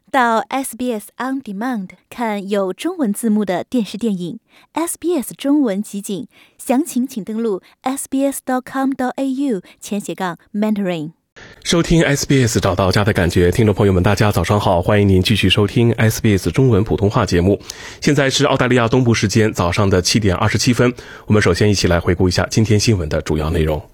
到 SBS On Demand 看有中文字幕的电视电影 SBS 中文集锦，详情请登录 sbs.com.au/Mandarin。 收听 SBS 找到家的感觉，听众朋友们大家早上好，欢迎您继续收听 SBS 中文普通话节目。现在是澳大利亚东部时间早上的7点27分，我们首先一起来回顾一下今天新闻的主要内容。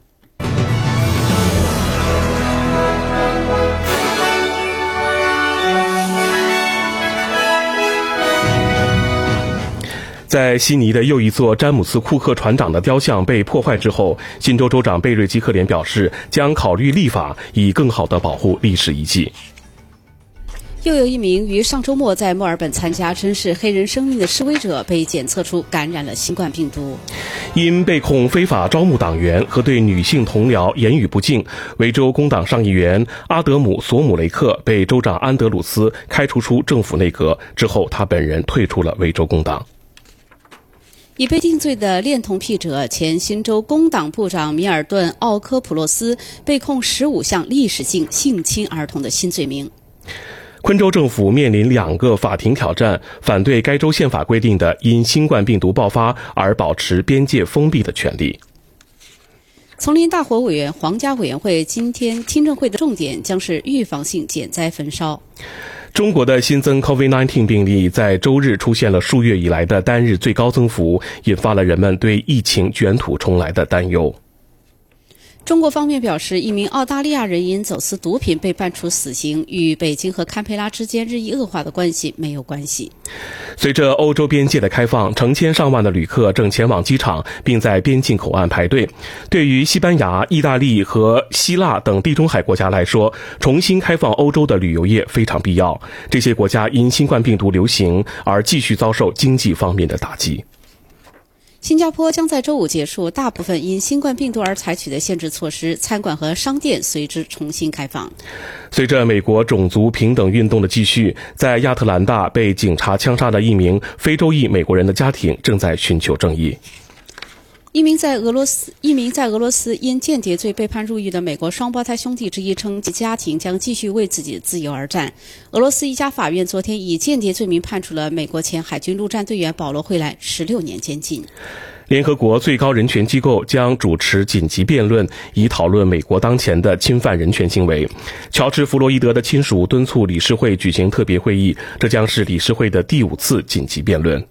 在悉尼的又一座詹姆斯·库克船长的雕像被破坏之后，新州州长贝瑞基克连表示将考虑立法，以更好地保护历史遗迹。 又有一名于上周末在墨尔本参加珍视黑人生命的示威者被检测出感染了新冠病毒。 因被控非法招募党员和对女性同僚言语不敬，维州工党上议员阿德姆·索姆雷克被州长安德鲁斯开除出政府内阁之后，他本人退出了维州工党。 已被定罪的恋童癖者前新州工党部长米尔顿·奥科普洛斯被控15项历史性性侵儿童的新罪名。 昆州政府面临2个法庭挑战，反对该州宪法规定的因新冠病毒爆发而保持边界封闭的权利。 丛林大火委员皇家委员会今天听证会的重点将是预防性减灾焚烧。 中国的新增 COVID-19 病例在周日出现了数月以来的单日最高增幅，引发了人们对疫情卷土重来的担忧。 中国方面表示，一名澳大利亚人因走私毒品被判处死刑，与北京和堪培拉之间日益恶化的关系没有关系。 随着欧洲边界的开放，成千上万的旅客正前往机场，并在边境口岸排队。对于西班牙、意大利和希腊等地中海国家来说，重新开放欧洲的旅游业非常必要。这些国家因新冠病毒流行而继续遭受经济方面的打击。 新加坡将在周五结束大部分因新冠病毒而采取的限制措施，餐馆和商店随之重新开放。 随着美国种族平等运动的继续，在亚特兰大被警察枪杀的一名非洲裔美国人的家庭正在寻求正义。 一名在俄罗斯因间谍罪被判入狱的美国双胞胎兄弟之一称，其家庭将继续为自己的自由而战。俄罗斯一家法院昨天以间谍罪名判处了美国前海军陆战队员保罗·惠兰16年监禁。 联合国最高人权机构将主持紧急辩论，以讨论美国当前的侵犯人权行为。乔治·弗洛伊德的亲属敦促理事会举行特别会议，这将是理事会的第5次紧急辩论。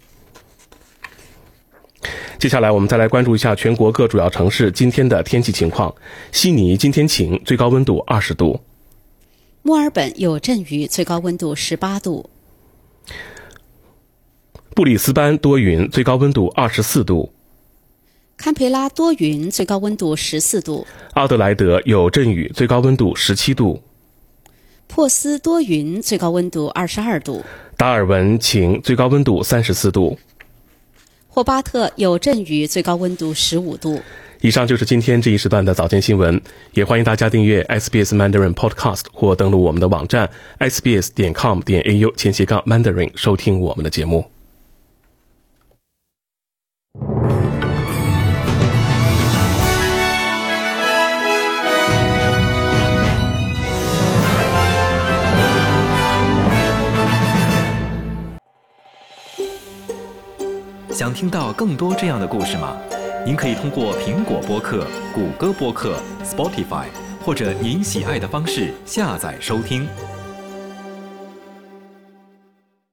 接下来我们再来关注一下全国各主要城市今天的天气情况。悉尼今天晴，最高温度20度。 墨尔本有阵雨，最高温度18度。 布里斯班多云，最高温度24度。 堪培拉多云，最高温度14度。 阿德莱德有阵雨，最高温度17度。 珀斯多云，最高温度22度。 达尔文晴，最高温度34度。 霍巴特有阵雨，最高温度15度。 以上就是今天这一时段的早间新闻，也欢迎大家订阅 SBS Mandarin Podcast 或登录我们的网站 sbs.com.au/Mandarin 收听我们的节目。 想听到更多这样的故事吗？您可以通过苹果播客、谷歌播客、Spotify 或者您喜爱的方式下载收听。